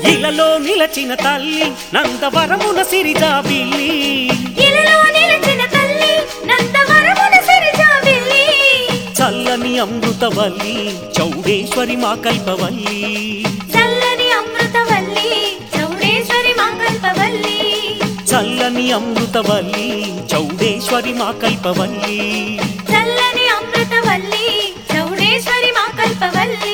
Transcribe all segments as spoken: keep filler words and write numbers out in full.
ఇలలో నిలచిన తల్లి నందవరమున సిరిజాబిల్లి ఇలలో నిలచిన తల్లి నందవరమున సిరిజాబిల్లి చల్లని అమృతవల్లి చౌడేశ్వరి మా కల్పవల్లి చల్లని అమృతవల్లి చౌడేశ్వరి మా కల్పవల్లి చల్లని అమృతవల్లి చౌడేశ్వరి మా కల్పవల్లి చల్లని అమృతవల్లి చౌడేశ్వరి మా కల్పవల్లి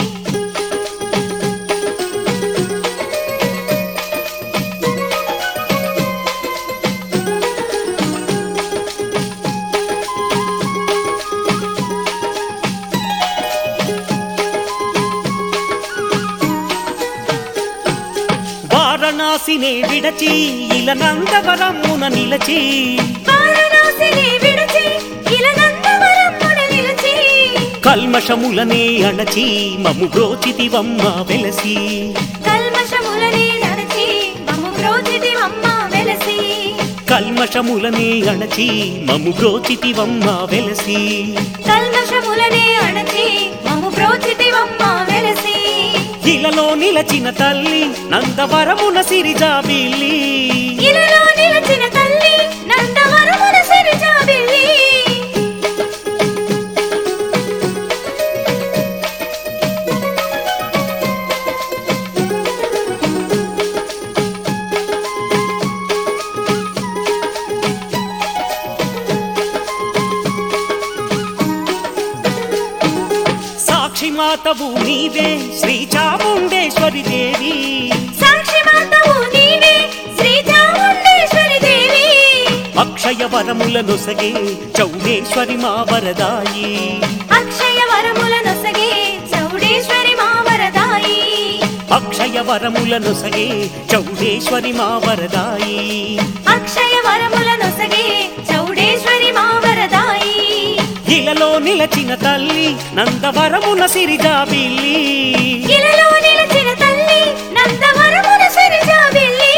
వారణాసినే విడచి ఇల నందవరమున నిలచి వారణాసినే విడచి ఇల నందవరమున నిలచి కల్మషములనే అణచి మము బ్రోచితివమ్మ వెలసి కల్మషములనే అణచి మము బ్రోచితివమ్మ వెలసి కల్మషములనే అణచి మము బ్రోచితివమ్మ వెలసి కల్మషములనే అణచి మము బ్రోచితివమ్మ వెలసి ఇలలో నిలచిన తల్లి నందవరమున సిరిజాబిల్లి ఇలలో నిలచిన తల్లి నందవరమున సిరిజాబిల్లి సాక్షి మాతవు నీవే శ్రీ చాముండేశ్వరి దేవి సాక్షి మాతవు నీవే శ్రీ చాముండేశ్వరి దేవి అక్షయ వరముల నొసగే చౌడేశ్వరి మా వరదాయి అక్షయ వరముల నొసగే చౌడేశ్వరి మా వరదాయి అక్షయ వరముల నొసగే చౌడేశ్వరి మా వరదాయి అక్షయ వరముల నొసగే చౌడేశ్వరి మా వరదాయి ఇలలో నిలచిన తల్లి నందవరమున సిరిజాబిల్లి ఇలలో నిలచిన తల్లి నందవరమున సిరిజాబిల్లి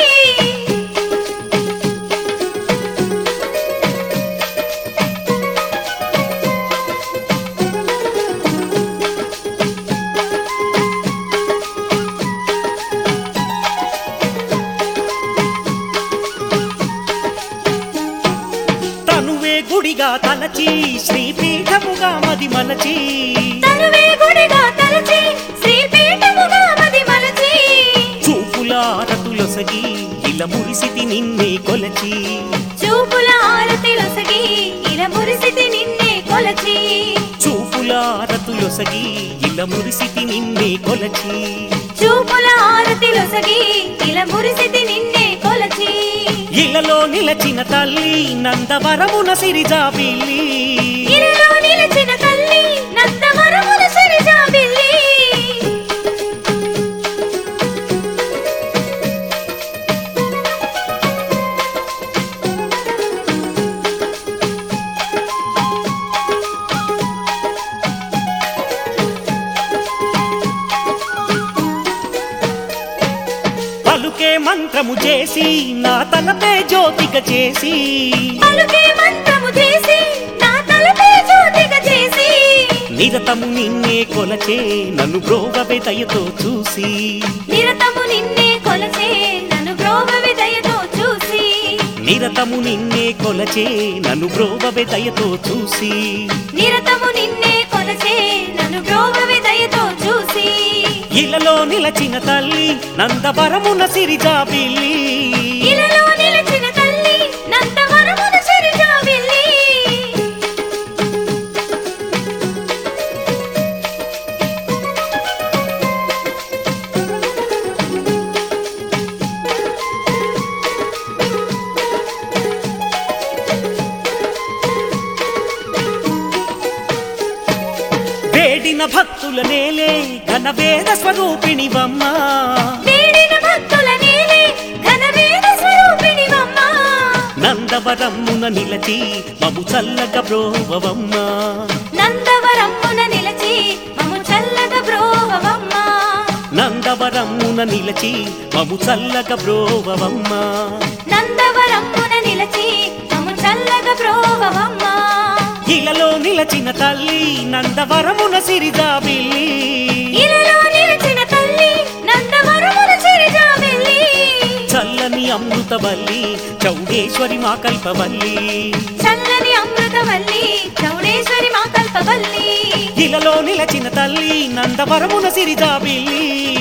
తనువే గుడిగా తలచి శ్రీపీఠముగా మది మలచి తనువే గుడిగా తలచి శ్రీపీఠముగా మది మలచి చూపుల ఆరతులొసగి ఇలా మురిసితి నిన్నే కొలచి చూపుల ఆరతిలొసగి ఇలా మురిసితి నిన్నే కొలచి చూపుల ఆరతులొసగి ఇలా మురిసితి నిన్నే కొలచి చూపుల ఆరతిలొసగి ఇలా మురిసితి నిన్నే కొలచి ఇలలో నిలచిన తల్లి నందవరమున సిరిజాబిల్లి ఇలలో నిలచిన తల్లి నందవరమున సిరిజాబిల్లి పలుకే మంత్రము చేసి నా తలపే జ్యోతిక చేసి పలుకే మంత్రము చేసి నా తలపై జ్యోతిక చేసి నిరతము నిన్నే కొలచే నన్ను బ్రోవవే దయతో చూసి నిరతము నిన్నే కొలచే నన్ను బ్రోవవి దయతో చూసి నిరతము నిన్నే కొలచే నన్ను బ్రోవవే దయతో చూసి నిరతము నిన్నే కొలచే నన్ను బ్రోవవి దయతో చూసి ఇలలో నిలచిన తల్లి నందవరమున సిరిజాబిల్లి ఇలలో నిలచిన తల్లి నందవరమున సిరిజాబిల్లి వేడిన భక్తుల నేలే ఘన వేద స్వరూపిణివమ్మ వేడిన భక్తుల నీవే ఘనవేద స్వరూపిణివమ్మ నందవరమున నిలచి మము చల్లగ బ్రోవవమ్మ నందవరమున నిలచి మము చల్లగ బ్రోవవమ్మ నందవరమున నిలచి మము చల్లగ బ్రోవవమ్మ నందవరమున నిలచి మము చల్లగ బ్రోవవమ్మ ఇలలో నిలచిన తల్లి నందవరమున సిరిజాబిల్లి ఇలలో నిలచిన తల్లి నందవరమున సిరి అమృతవల్లి చౌడేశ్వరి మా కల్పవల్లి చల్లని అమృతవల్లి చౌడేశ్వరి మా కల్పవల్లి ఇలలో నిలచిన తల్లి నందవరమున సిరిజాబిల్లి